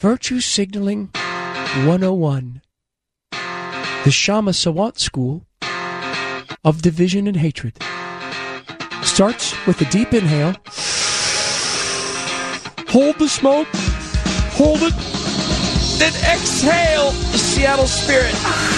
Virtue Signaling 101. The Shama Sawant School of Division and Hatred. Starts with a deep inhale. Hold the smoke. Hold it. Then exhale the Seattle spirit.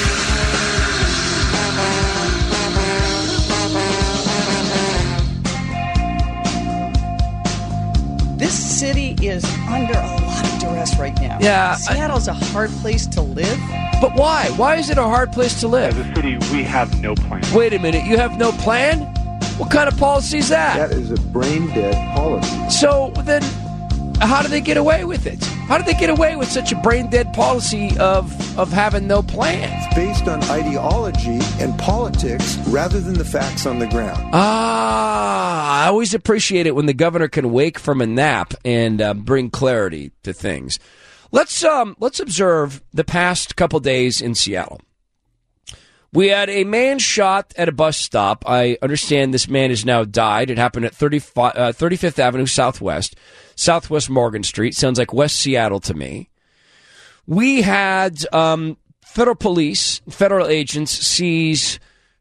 This city is under a lot of duress right now. Yeah. Seattle's a hard place to live. But why? Why is it a hard place to live? As a city, we have no plan. Wait a minute. You have no plan? What kind of policy is that? That is a brain-dead policy. So then, how do they get away with it? How do they get away with such a brain-dead policy of having no plan? It's based on ideology and politics rather than the facts on the ground. I always appreciate it when the governor can wake from a nap and bring clarity to things. Let's observe the past couple days in Seattle. We had a man shot at a bus stop. I understand this man has now died. It happened at 35th Avenue Southwest Morgan Street. Sounds like West Seattle to me. We had federal police, federal agents seize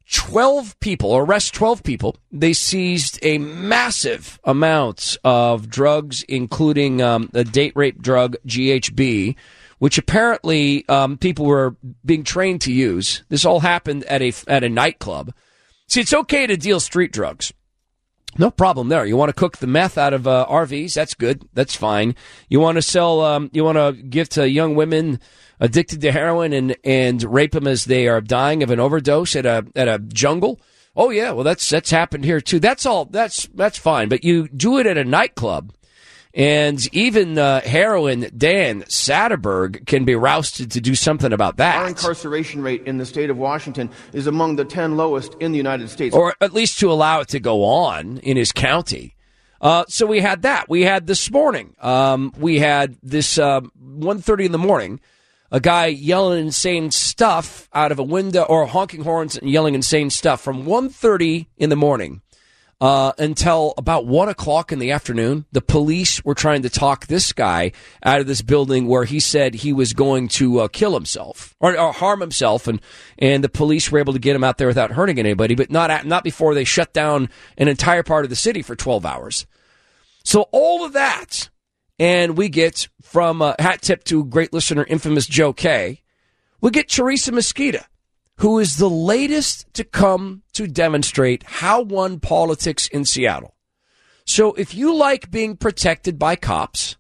12 people, or arrest 12 people. They seized a massive amount of drugs, including the date rape drug GHB, which apparently people were being trained to use. This all happened at a nightclub. See, it's okay to deal street drugs. No problem there. You want to cook the meth out of RVs? That's good. That's fine. You want to sell, you want to give to young women addicted to heroin and rape them as they are dying of an overdose at a jungle? Oh yeah, well that's happened here too. That's all. That's fine. But you do it at a nightclub, and even heroin Dan Satterberg can be rousted to do something about that. Our incarceration rate in the state of Washington is among the 10 lowest in the United States. Or at least to allow it to go on in his county. So we had that. We had this morning. We had this 1:30 in the morning. A guy yelling insane stuff out of a window, or honking horns and yelling insane stuff from 1:30 in the morning until about 1 o'clock in the afternoon. The police were trying to talk this guy out of this building where he said he was going to kill himself or harm himself, and the police were able to get him out there without hurting anybody, but not before they shut down an entire part of the city for 12 hours. So all of that. And we get, from hat tip to great listener, infamous Joe K., we get Teresa Mosqueda, who is the latest to come to demonstrate how one politics in Seattle. So if you like being protected by cops,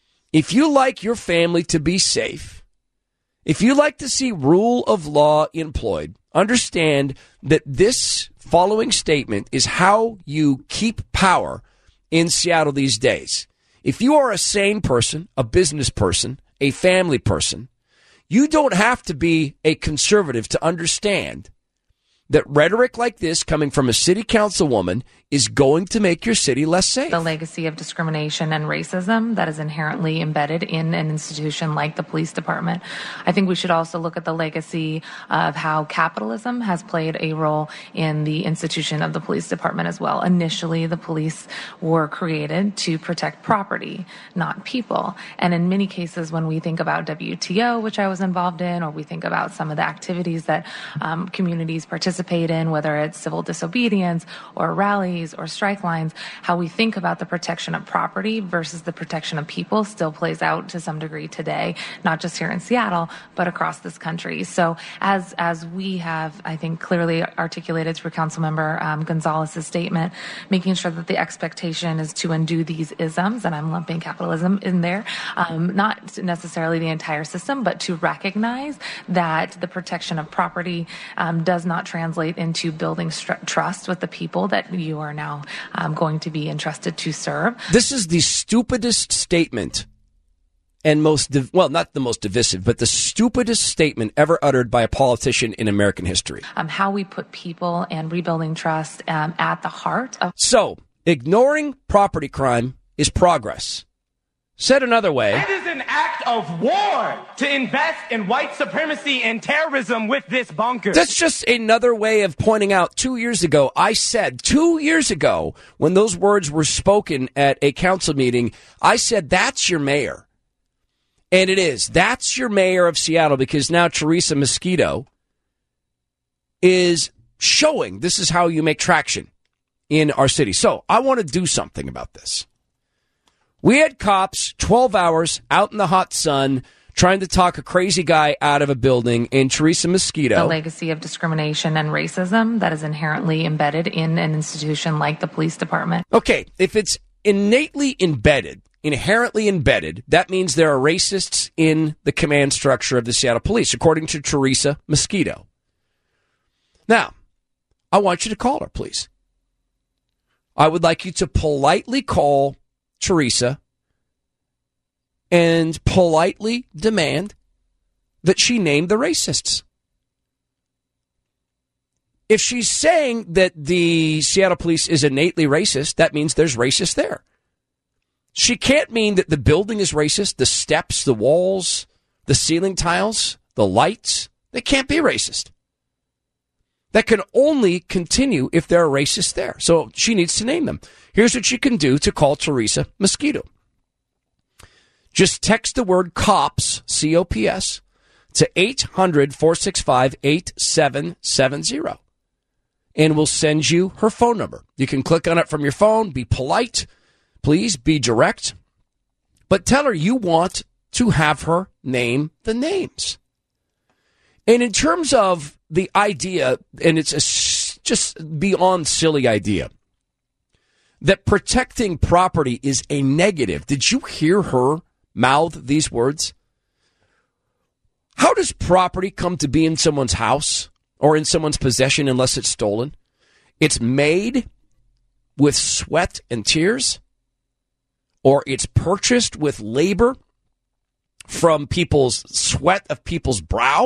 if you like your family to be safe, if you like to see rule of law employed, understand that this following statement is how you keep power in Seattle these days. If you are a sane person, a business person, a family person, you don't have to be a conservative to understand that rhetoric like this coming from a city councilwoman is going to make your city less safe. The legacy of discrimination and racism that is inherently embedded in an institution like the police department. I think we should also look at the legacy of how capitalism has played a role in the institution of the police department as well. Initially, the police were created to protect property, not people. And in many cases, when we think about WTO, which I was involved in, or we think about some of the activities that communities participate in, whether it's civil disobedience or rallies or strike lines, how we think about the protection of property versus the protection of people still plays out to some degree today, not just here in Seattle, but across this country. So as we have, I think, clearly articulated through Councilmember Gonzalez's statement, making sure that the expectation is to undo these isms, and I'm lumping capitalism in there, not necessarily the entire system, but to recognize that the protection of property does not translate into building trust with the people that you are now going to be entrusted to serve. This is the stupidest statement and not the most divisive, but the stupidest statement ever uttered by a politician in American history. How we put people and rebuilding trust at the heart of... So, ignoring property crime is progress. Said another way... It is an act of war to invest in white supremacy and terrorism with this bunker. That's just another way of pointing out 2 years ago, I said 2 years ago, when those words were spoken at a council meeting, I said, that's your mayor. And it is. That's your mayor of Seattle, because now Teresa Mosquito is showing this is how you make traction in our city. So I want to do something about this. We had cops 12 hours out in the hot sun trying to talk a crazy guy out of a building, and Teresa Mosquito. The legacy of discrimination and racism that is inherently embedded in an institution like the police department. Okay, if it's innately embedded, inherently embedded, that means there are racists in the command structure of the Seattle Police, according to Teresa Mosquito. Now, I want you to call her, please. I would like you to politely call Teresa and politely demand that she name the racists. If she's saying that the Seattle Police is innately racist, that means there's racists there. She can't mean that the building is racist, the steps, the walls, the ceiling tiles, the lights. They can't be racist. That can only continue if there are racists there. So she needs to name them. Here's what you can do to call Teresa Mosquito. Just text the word COPS, C-O-P-S, to 800-465-8770. And we'll send you her phone number. You can click on it from your phone. Be polite. Please be direct. But tell her you want to have her name the names. And in terms of the idea, and it's a just beyond silly idea, that protecting property is a negative. Did you hear her mouth these words? How does property come to be in someone's house or in someone's possession unless it's stolen? It's made with sweat and tears, or it's purchased with labor from people's sweat of people's brow.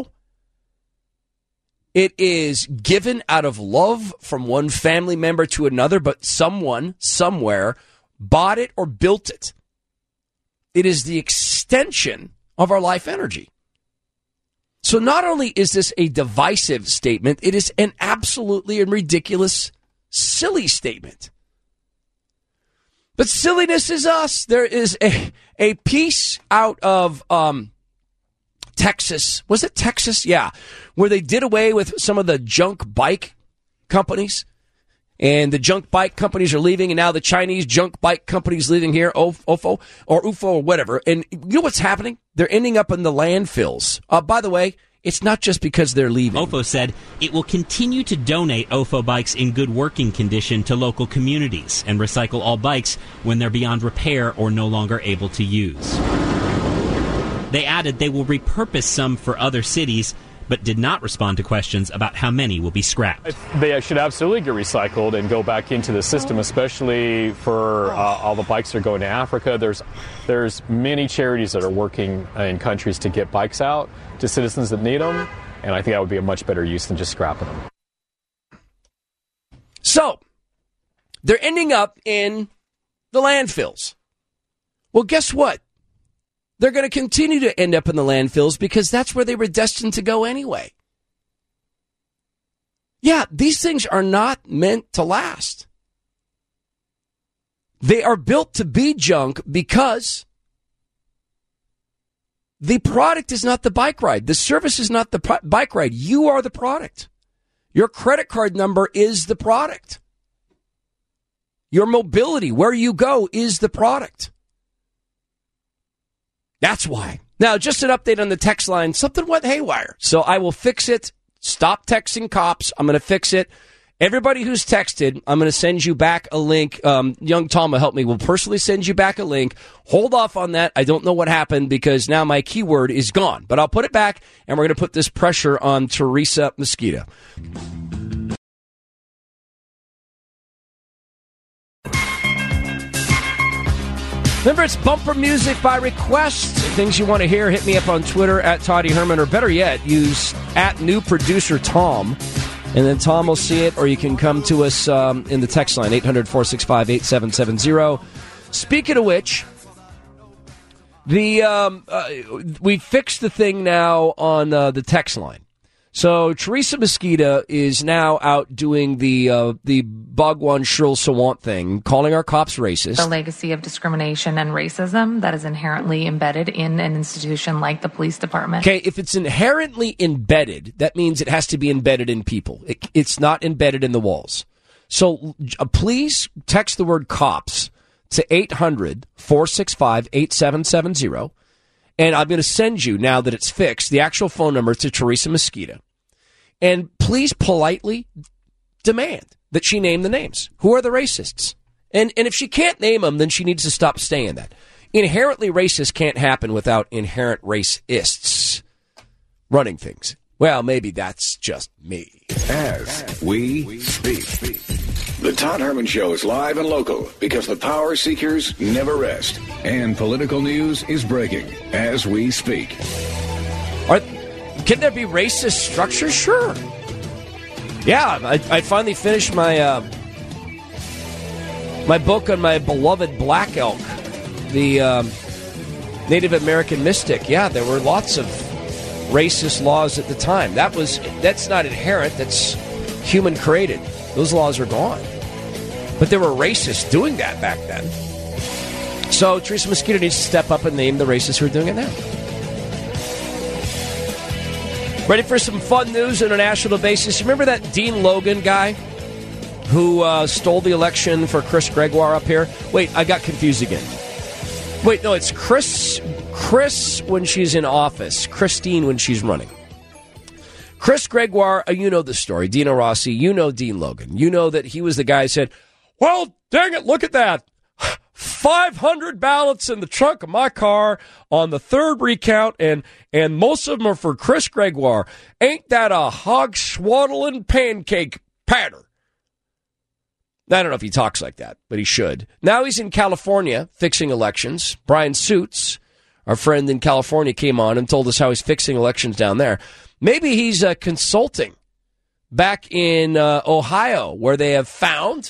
It is given out of love from one family member to another, but someone, somewhere, bought it or built it. It is the extension of our life energy. So not only is this a divisive statement, it is an absolutely and ridiculous, silly statement. But silliness is us. There is a piece out of Texas. Was it Texas? Yeah. Where they did away with some of the junk bike companies. And the junk bike companies are leaving, and now the Chinese junk bike companies leaving here, OFO or UFO or whatever. And you know what's happening? They're ending up in the landfills. By the way, it's not just because they're leaving. OFO said it will continue to donate OFO bikes in good working condition to local communities and recycle all bikes when they're beyond repair or no longer able to use. They added they will repurpose some for other cities, but did not respond to questions about how many will be scrapped. They should absolutely get recycled and go back into the system, especially for all the bikes that are going to Africa. There's many charities that are working in countries to get bikes out to citizens that need them, and I think that would be a much better use than just scrapping them. So, they're ending up in the landfills. Well, guess what? They're going to continue to end up in the landfills because that's where they were destined to go anyway. Yeah, these things are not meant to last. They are built to be junk because the product is not the bike ride. The service is not the bike ride. You are the product. Your credit card number is the product. Your mobility, where you go, is the product. That's why. Now, just an update on the text line. Something went haywire. So I will fix it. Stop texting cops. I'm going to fix it. Everybody who's texted, I'm going to send you back a link. Young Tom will help me. We'll personally send you back a link. Hold off on that. I don't know what happened because now my keyword is gone. But I'll put it back, and we're going to put this pressure on Teresa Mosquito. Remember, it's bumper music by request. Things you want to hear, hit me up on Twitter at Toddy Herman, or better yet, use at new producer Tom, and then Tom will see it, or you can come to us in the text line, 800-465-8770. Speaking of which, we fixed the thing now on the text line. So Teresa Mosqueda is now out doing the Bhagwan Shrill Sawant thing, calling our cops racist. The legacy of discrimination and racism that is inherently embedded in an institution like the police department. Okay, if it's inherently embedded, that means it has to be embedded in people. It's not embedded in the walls. So please text the word cops to 800-465-8770. And I'm going to send you, now that it's fixed, the actual phone number to Teresa Mosqueda. And please politely demand that she name the names. Who are the racists? And if she can't name them, then she needs to stop saying that. Inherently racist can't happen without inherent racists running things. Well, maybe that's just me. As we speak. The Todd Herman Show is live and local because the power seekers never rest. And political news is breaking as we speak. Can there be racist structures? Sure. Yeah, I finally finished my my book on my beloved black elk, the Native American mystic. Yeah, there were lots of racist laws at the time. That's not inherent. That's human created. Those laws are gone. But there were racists doing that back then. So Teresa Mosqueda needs to step up and name the racists who are doing it now. Ready for some fun news on a national basis? Remember that Dean Logan guy who stole the election for Chris Gregoire up here? Wait, I got confused again. Wait, no, it's Chris when she's in office, Christine when she's running. Chris Gregoire, you know the story. Dino Rossi, you know Dean Logan. You know that he was the guy who said, well, dang it, look at that. 500 ballots in the trunk of my car on the third recount, and most of them are for Chris Gregoire. Ain't that a hog-swaddling pancake patter? I don't know if he talks like that, but he should. Now he's in California fixing elections. Brian Suits, our friend in California, came on and told us how he's fixing elections down there. Maybe he's consulting back in Ohio, where they have found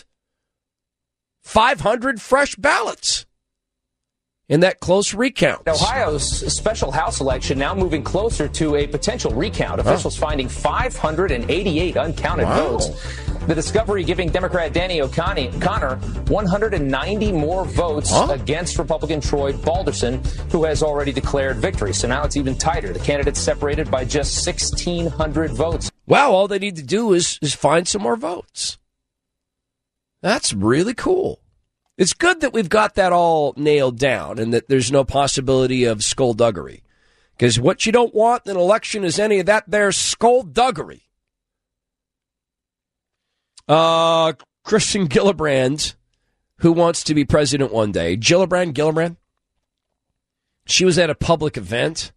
500 fresh ballots in that close recount. Ohio's special House election now moving closer to a potential recount. Officials finding 588 uncounted votes. The discovery giving Democrat Danny O'Connor 190 more votes against Republican Troy Balderson, who has already declared victory. So now it's even tighter. The candidates separated by just 1,600 votes. Wow, all they need to do is find some more votes. That's really cool. It's good that we've got that all nailed down and that there's no possibility of skullduggery. Because what you don't want in an election is any of that there skullduggery. Christian Gillibrand, who wants to be president one day. Gillibrand. She was at a public event,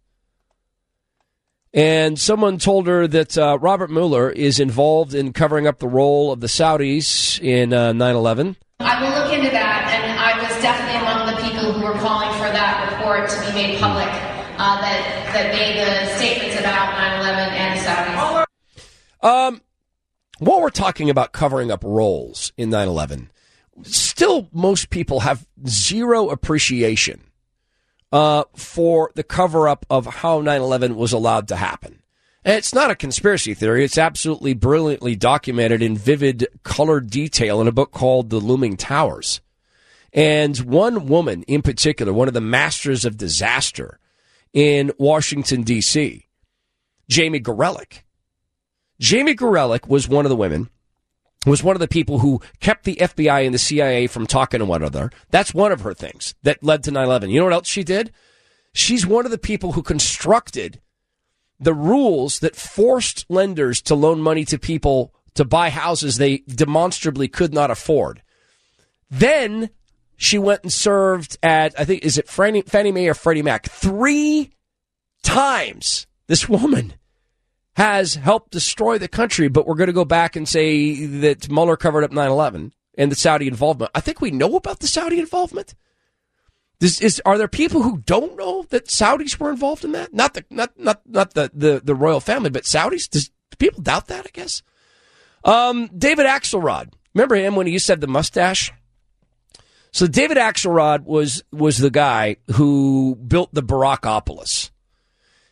and someone told her that Robert Mueller is involved in covering up the role of the Saudis in 9/11. I will look into that, and I was definitely among the people who were calling for that report to be made public, that made the statements about 9/11 and Saudis. While we're talking about covering up roles in 9/11, still most people have zero appreciation for the cover-up of how 9/11 was allowed to happen. And it's not a conspiracy theory. It's absolutely brilliantly documented in vivid colored detail in a book called The Looming Towers. And one woman in particular, one of the masters of disaster in Washington, D.C., Jamie Gorelick. Jamie Gorelick was one of the women, was one of the people who kept the FBI and the CIA from talking to one another. That's one of her things that led to 9/11. You know what else she did? She's one of the people who constructed the rules that forced lenders to loan money to people to buy houses they demonstrably could not afford. Then she went and served at, I think, is it Fannie Mae or Freddie Mac? 3 times this woman has helped destroy the country, but we're going to go back and say that Mueller covered up 9/11 and the Saudi involvement. I think we know about the Saudi involvement. Are there people who don't know that Saudis were involved in that? Not the royal family, but Saudis? Do people doubt that, I guess? David Axelrod. Remember him when he used to have the mustache? So David Axelrod was the guy who built the Barackopolis.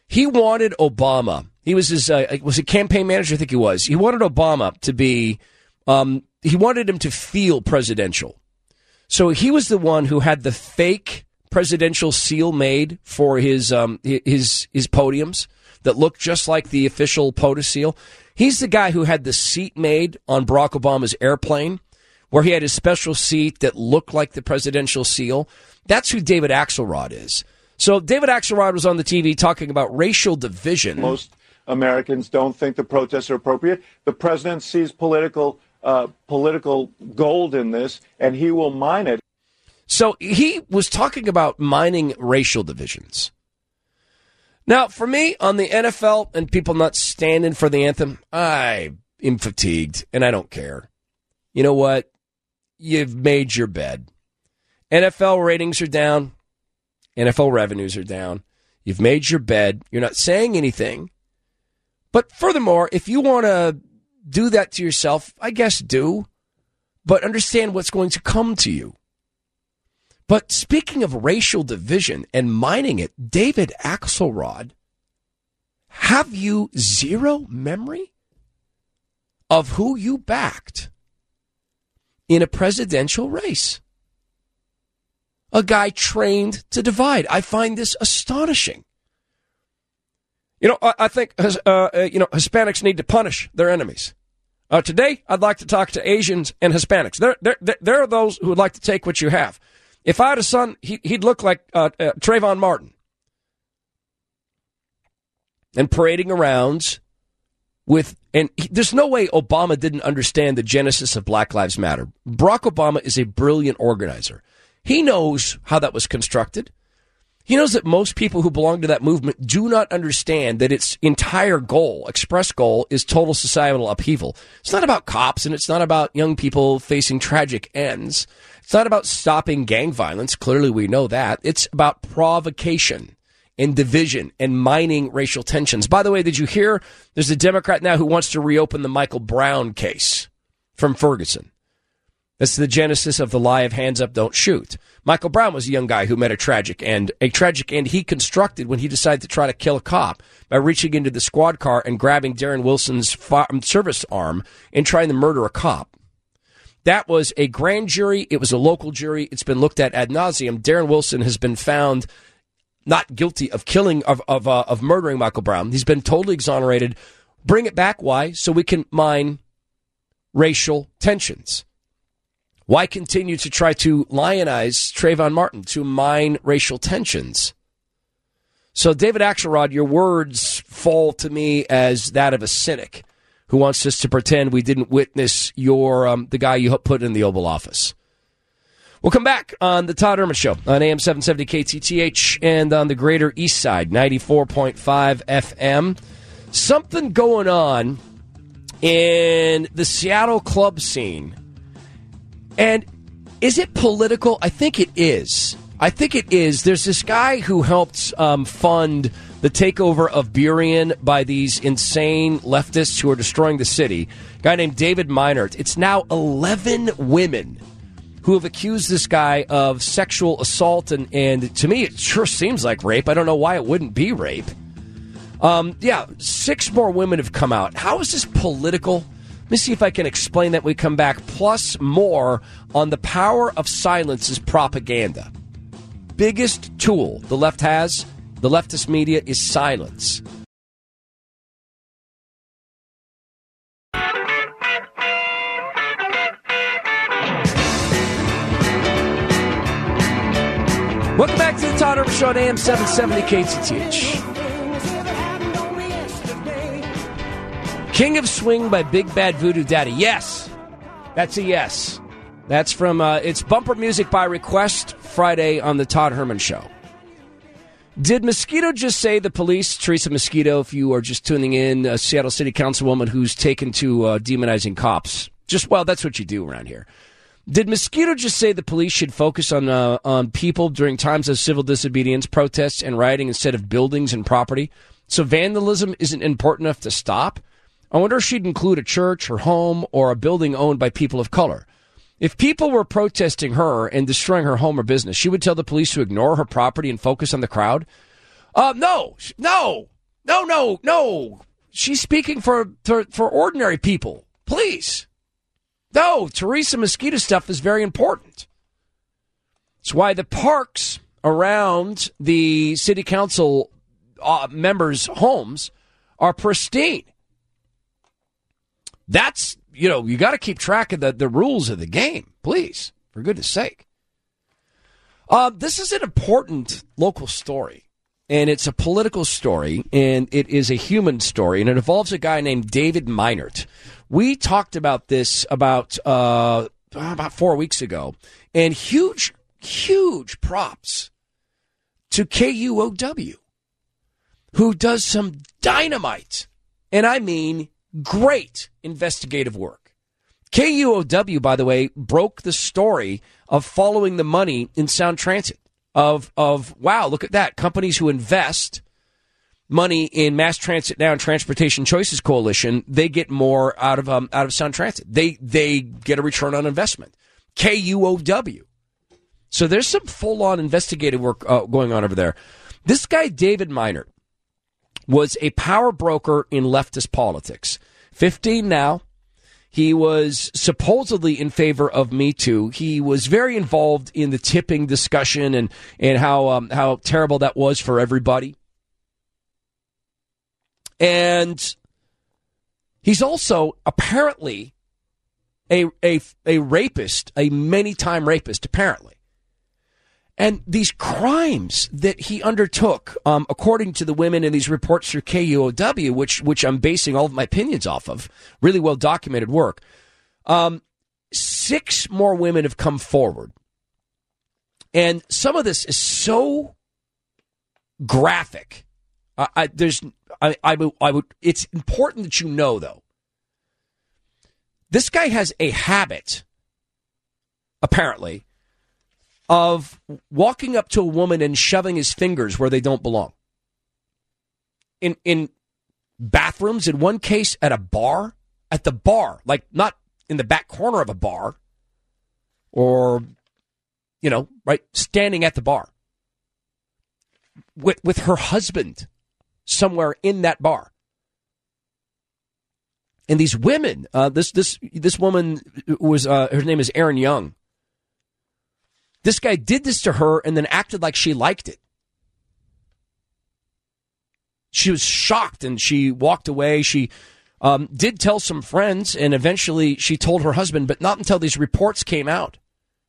He wanted Obama. He was his was a campaign manager, I think he was. He wanted Obama to be, he wanted him to feel presidential. So he was the one who had the fake presidential seal made for his podiums that looked just like the official POTUS seal. He's the guy who had the seat made on Barack Obama's airplane, where he had his special seat that looked like the presidential seal. That's who David Axelrod is. So David Axelrod was on the TV talking about racial division. Most Americans don't think the protests are appropriate. The president sees political gold in this, and he will mine it. So he was talking about mining racial divisions. Now, for me, on the NFL and people not standing for the anthem, I am fatigued, and I don't care. You know what? You've made your bed. NFL ratings are down. NFL revenues are down. You've made your bed. You're not saying anything. But furthermore, if you want to do that to yourself, I guess do. But understand what's going to come to you. But speaking of racial division and mining it, David Axelrod, have you zero memory of who you backed in a presidential race? A guy trained to divide. I find this astonishing. I think Hispanics need to punish their enemies. Today, I'd like to talk to Asians and Hispanics. There are those who would like to take what you have. If I had a son, he'd look like Trayvon Martin. And parading around there's no way Obama didn't understand the genesis of Black Lives Matter. Barack Obama is a brilliant organizer. He knows how that was constructed. He knows that most people who belong to that movement do not understand that its entire goal, express goal, is total societal upheaval. It's not about cops, and it's not about young people facing tragic ends. It's not about stopping gang violence. Clearly, we know that. It's about provocation and division and mining racial tensions. By the way, did you hear there's a Democrat now who wants to reopen the Michael Brown case from Ferguson? That's the genesis of the lie of hands up, don't shoot. Michael Brown was a young guy who met a tragic end he constructed when he decided to try to kill a cop by reaching into the squad car and grabbing Darren Wilson's service arm and trying to murder a cop. That was a grand jury. It was a local jury. It's been looked at ad nauseum. Darren Wilson has been found not guilty of killing, of murdering Michael Brown. He's been totally exonerated. Bring it back. Why? So we can mine racial tensions. Why continue to try to lionize Trayvon Martin, to mine racial tensions? So, David Axelrod, your words fall to me as that of a cynic who wants us to pretend we didn't witness the guy you put in the Oval Office. We'll come back on the Todd Herman Show on AM 770 KTTH and on the Greater East Side, 94.5 FM. Something going on in the Seattle club scene. And is it political? I think it is. There's this guy who helped fund the takeover of Burien by these insane leftists who are destroying the city. A guy named David Meinert. It's now 11 women who have accused this guy of sexual assault. And to me, it sure seems like rape. I don't know why it wouldn't be rape. 6 more women have come out. How is this political? Let me see if I can explain that when we come back. Plus more on the power of silence as propaganda. Biggest tool the left has, the leftist media, is silence. Welcome back to the Todd Herman Show on AM 770 KTTH. King of Swing by Big Bad Voodoo Daddy. Yes, that's a yes. That's from, it's bumper music by request Friday on the Todd Herman Show. Did Mosquito just say the police, Teresa Mosquito, if you are just tuning in, a Seattle City Councilwoman who's taken to demonizing cops. That's what you do around here. Did Mosquito just say the police should focus on people during times of civil disobedience, protests, and rioting instead of buildings and property? So vandalism isn't important enough to stop? I wonder if she'd include a church, her home, or a building owned by people of color. If people were protesting her and destroying her home or business, she would tell the police to ignore her property and focus on the crowd? No. No. She's speaking for ordinary people. Please. No, Teresa Mosquito stuff is very important. It's why the parks around the city council members' homes are pristine. That's, you got to keep track of the rules of the game, please, for goodness sake. This is an important local story, and it's a political story, and it is a human story, and it involves a guy named David Meinert. We talked about this about 4 weeks ago, and huge props to KUOW, who does some dynamite, and I mean great investigative work. KUOW, by the way, broke the story of following the money in Sound Transit. Of wow, look at that. Companies who invest money in Mass Transit Now and Transportation Choices Coalition, they get more out of Sound Transit. They get a return on investment. KUOW. So there's some full-on investigative work going on over there. This guy, David Meinert, was a power broker in leftist politics. 15 now. He was supposedly in favor of Me Too. He was very involved in the tipping discussion and how terrible that was for everybody. And he's also apparently a rapist, a many-time rapist, apparently. And these crimes that he undertook, according to the women in these reports through KUOW, which I'm basing all of my opinions off of, really well documented work, 6 more women have come forward. And some of this is so graphic. It's important that you know, though. This guy has a habit, apparently, of walking up to a woman and shoving his fingers where they don't belong. In bathrooms, in one case at the bar, like not in the back corner of a bar or, right, standing at the bar with her husband somewhere in that bar. And these women, this woman was, her name is Erin Young. This guy did this to her and then acted like she liked it. She was shocked and she walked away. She did tell some friends, and eventually she told her husband, but not until these reports came out.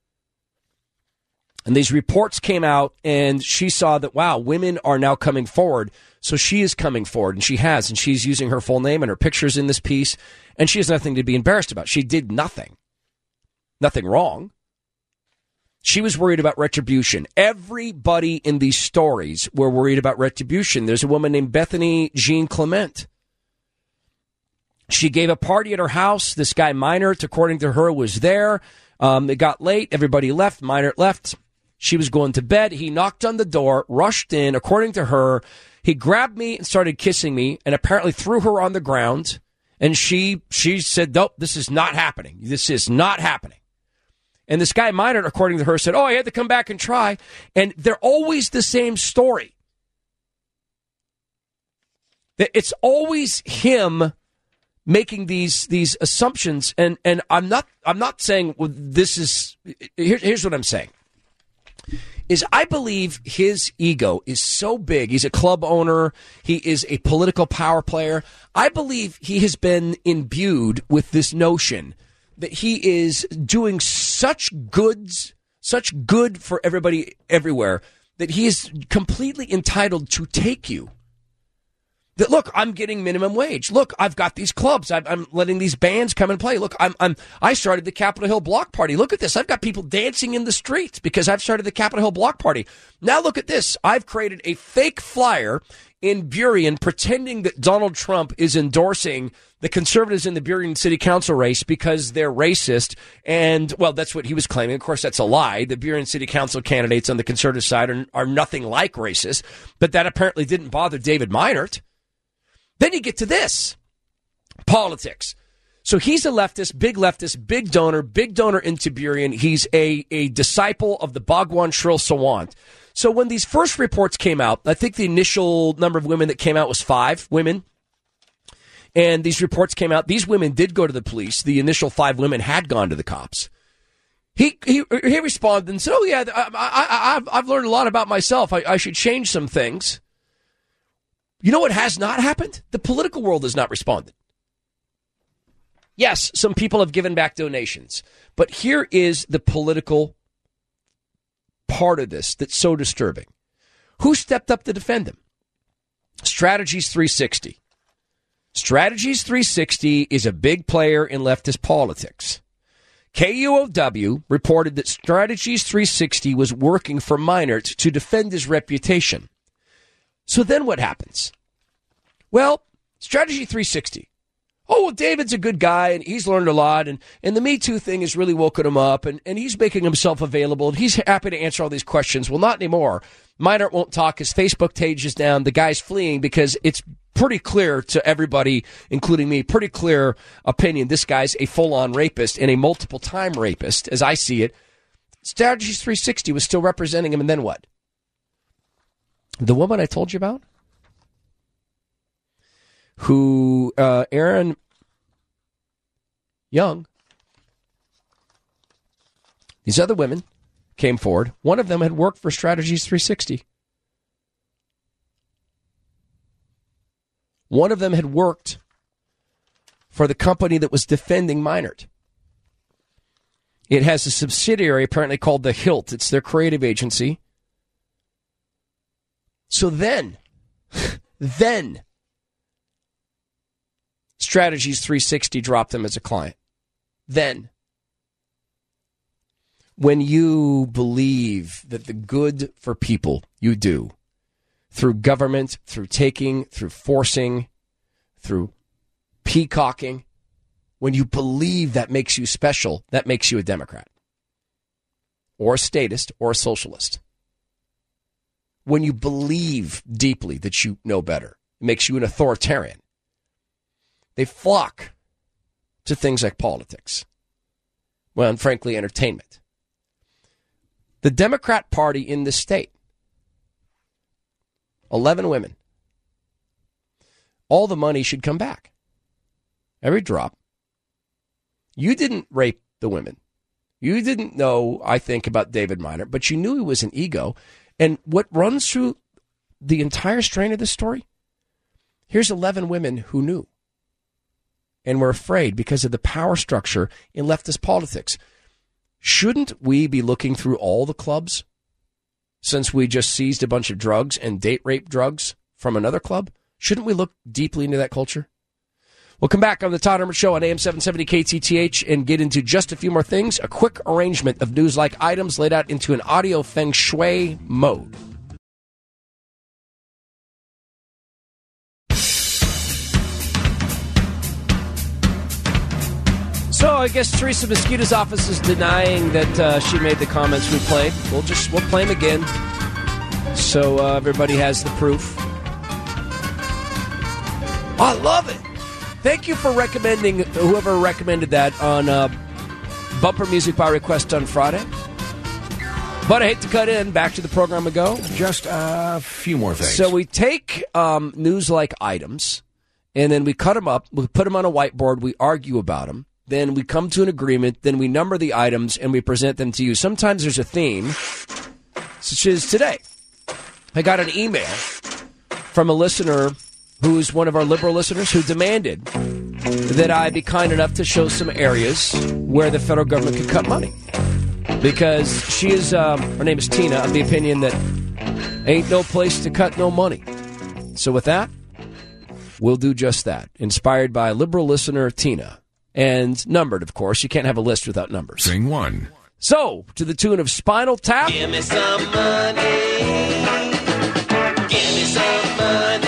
And these reports came out, and she saw that, wow, women are now coming forward. So she is coming forward, and she has, and she's using her full name and her pictures in this piece, and she has nothing to be embarrassed about. She did nothing wrong. She was worried about retribution. Everybody in these stories were worried about retribution. There's a woman named Bethany Jean Clement. She gave a party at her house. This guy, Meinert, according to her, was there. It got late. Everybody left. Meinert left. She was going to bed. He knocked on the door, rushed in. According to her, he grabbed me and started kissing me and apparently threw her on the ground. And she said, nope, this is not happening. This is not happening. And this guy, Meinert, according to her, said, I had to come back and try. And they're always the same story. It's always him making these assumptions. And I'm not saying this is. Here's what I'm saying. Is I believe his ego is so big. He's a club owner. He is a political power player. I believe he has been imbued with this notion that he is doing such good for everybody everywhere, that he is completely entitled to take you. That, look, I'm getting minimum wage. Look, I've got these clubs. I'm letting these bands come and play. Look, I started the Capitol Hill Block Party. Look at this. I've got people dancing in the streets because I've started the Capitol Hill Block Party. Now look at this. I've created a fake flyer in Burien pretending that Donald Trump is endorsing the conservatives in the Burien City Council race because they're racist. And, well, that's what he was claiming. Of course, that's a lie. The Burien City Council candidates on the conservative side are nothing like racist. But that apparently didn't bother David Meinert. Then you get to this. Politics. So he's a leftist, big donor into Burien. He's a disciple of the Bhagwan Shril Sawant. So when these first reports came out, I think the initial number of women that came out was 5 women. And these reports came out. These women did go to the police. The initial 5 women had gone to the cops. He responded and said, "Oh yeah, I've learned a lot about myself. I should change some things." You know what has not happened? The political world has not responded. Yes, some people have given back donations, but here is the political part of this that's so disturbing. Who stepped up to defend him? Strategies 360. Strategies 360 is a big player in leftist politics. KUOW reported that Strategies 360 was working for Meinert to defend his reputation. So then what happens? Well, Strategy 360. Oh, well, David's a good guy, and he's learned a lot, and the Me Too thing has really woken him up, and he's making himself available, and he's happy to answer all these questions. Well, not anymore. Meinert won't talk. His Facebook page is down. The guy's fleeing because it's pretty clear to everybody, including me, pretty clear opinion. This guy's a full-on rapist and a multiple-time rapist, as I see it. Strategies 360 was still representing him, and then what? The woman I told you about? Who, Aaron Young, these other women came forward. One of them had worked for Strategies 360. One of them had worked for the company that was defending Meinert. It has a subsidiary apparently called The Hilt. It's their creative agency. So then, Strategies 360 dropped them as a client. Then, when you believe that the good for people you do, through government, through taking, through forcing, through peacocking, when you believe that makes you special, that makes you a Democrat, or a statist, or a socialist. When you believe deeply that you know better, it makes you an authoritarian. They flock to things like politics. Well, and frankly, entertainment. The Democrat Party in this state, 11 women. All the money should come back. Every drop. You didn't rape the women. You didn't know, I think, about David Meinert, but you knew he was an ego. And what runs through the entire strain of this story, here's 11 women who knew and were afraid because of the power structure in leftist politics. Shouldn't we be looking through all the clubs since we just seized a bunch of drugs and date rape drugs from another club? Shouldn't we look deeply into that culture? We'll come back on the Todd Herman Show on AM 770 KTTH and get into just a few more things. A quick arrangement of news-like items laid out into an audio feng shui mode. So I guess Teresa Mosquito's office is denying that she made the comments we played. We'll play them again so everybody has the proof. I love it. Thank you for recommending, whoever recommended that on Bumper Music by Request on Friday. But I hate to cut in. Back to the program we go. Just a few more things. So we take news-like items, and then we cut them up. We put them on a whiteboard. We argue about them. Then we come to an agreement. Then we number the items, and we present them to you. Sometimes there's a theme, such as today. I got an email from a listener who's one of our liberal listeners who demanded that I be kind enough to show some areas where the federal government could cut money. Because she is, her name is Tina, of the opinion that ain't no place to cut no money. So with that, we'll do just that. Inspired by liberal listener Tina. And numbered, of course. You can't have a list without numbers. Sing one. So, to the tune of Spinal Tap. Give me some money. Give me some money.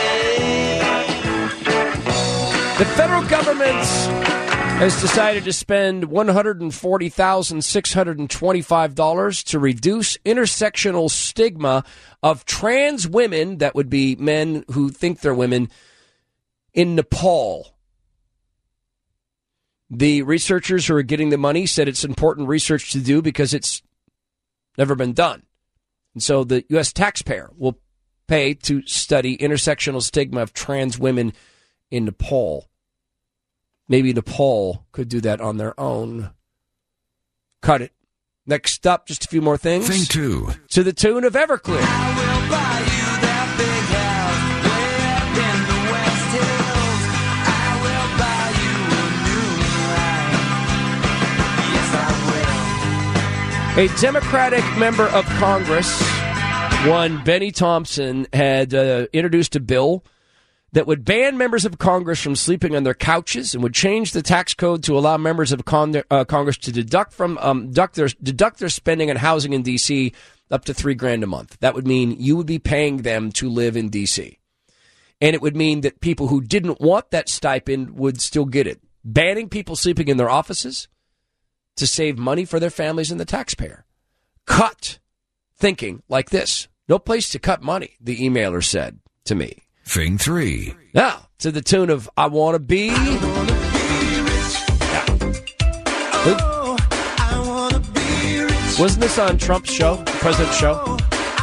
The federal government has decided to spend $140,625 to reduce intersectional stigma of trans women, that would be men who think they're women, in Nepal. The researchers who are getting the money said it's important research to do because it's never been done. And so the U.S. taxpayer will pay to study intersectional stigma of trans women in Nepal. Maybe Nepal could do that on their own. Cut it. Next up, just a few more things. Thing 2. To the tune of Everclear. I will buy you that big house way up in the West Hills. I will buy you a new life. Yes, I will. A Democratic member of Congress, one Benny Thompson, had introduced a bill that would ban members of Congress from sleeping on their couches and would change the tax code to allow members of Congress to deduct their spending on housing in D.C. up to $3,000 a month. That would mean you would be paying them to live in D.C. And it would mean that people who didn't want that stipend would still get it. Banning people sleeping in their offices to save money for their families and the taxpayer. Cut thinking like this. No place to cut money, the emailer said to me. Thing 3. Now, to the tune of I Want to Be. Wasn't this on Trump's show, the president's show?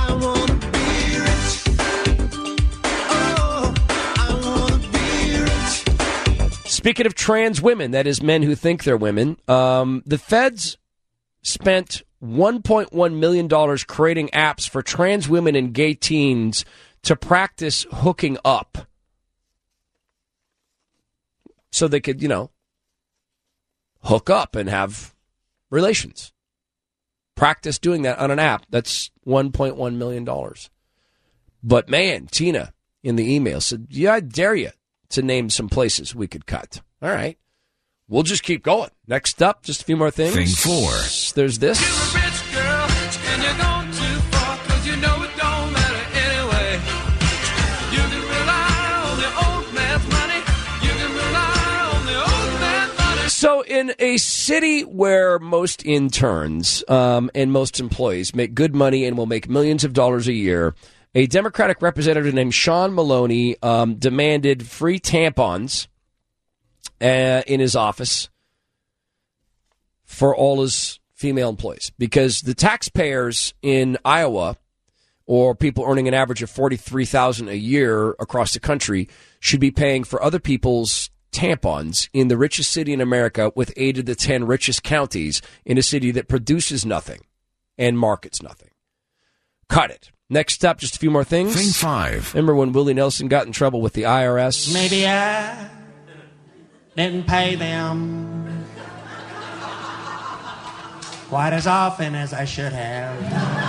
Speaking of trans women, that is men who think they're women, the feds spent $1.1 million creating apps for trans women and gay teens to practice hooking up so they could, hook up and have relations. Practice doing that on an app. That's $1.1 million. But man, Tina in the email said, yeah, I dare you to name some places we could cut. All right. We'll just keep going. Next up, just a few more things. Thing 4. There's this. You're a rich girl, and you're going too far, 'cause you know it don't matter anyway. You can rely on the old man's money. You can rely on the old man's money. So in a city where most interns and most employees make good money and will make millions of dollars a year, a Democratic representative named Sean Maloney demanded free tampons in his office for all his female employees, because the taxpayers in Iowa, or people earning an average of $43,000 a year across the country, should be paying for other people's tampons in the richest city in America, with 8 of the 10 richest counties, in a city that produces nothing and markets nothing. Cut it. Next up, just a few more things. Thing 5. Remember when Willie Nelson got in trouble with the IRS? Maybe I didn't pay them quite as often as I should have.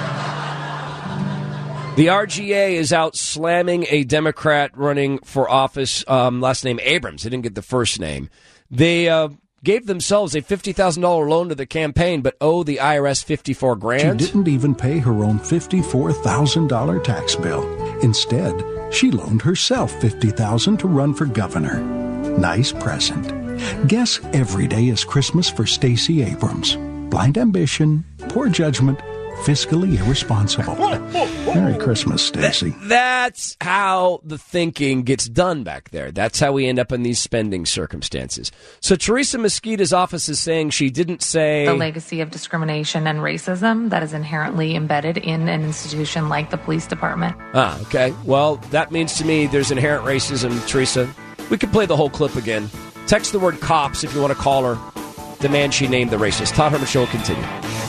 The RGA is out slamming a Democrat running for office, last name Abrams. They didn't get the first name. They gave themselves a $50,000 loan to the campaign, but owe the IRS $54,000. She didn't even pay her own $54,000 tax bill. Instead, she loaned herself $50,000 to run for governor. Nice present. Guess every day is Christmas for Stacey Abrams. Blind ambition, poor judgment, fiscally irresponsible. Merry Christmas, Stacey. That's how the thinking gets done back there. That's how we end up in these spending circumstances. So Teresa Mosquita's office is saying she didn't say the legacy of discrimination and racism that is inherently embedded in an institution like the police department. Okay. Well, that means to me there's inherent racism, Teresa. We could play the whole clip again. Text the word cops if you want to call her. Demand she name the racist. Todd Herman Show will continue.